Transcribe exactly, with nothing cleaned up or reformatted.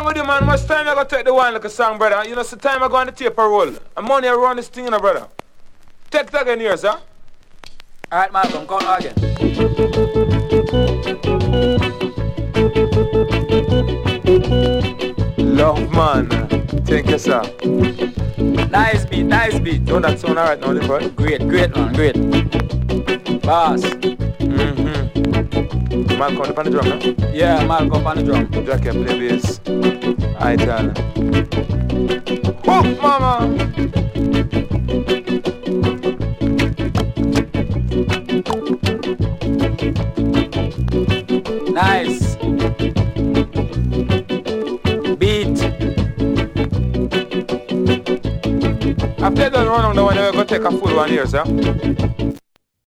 with you, man. How much time I gotta take the one like a song, brother? You know, some time I go on the tape a roll. And money I run this thing, you know, brother. Take that again here, sir. Alright, Malcolm, come again. Love, man. Thank you, sir. Nice beat, nice beat. Don't that sound alright now, bro? Great, great, man, great. Boss. Mm-hmm. Malcolm up on the drum, huh? Yeah, Malcolm on the drum. Jack can play bass. I tell. Whoop, mama! Nice. Beat. After that run on the one, we're going to take a full one here, sir.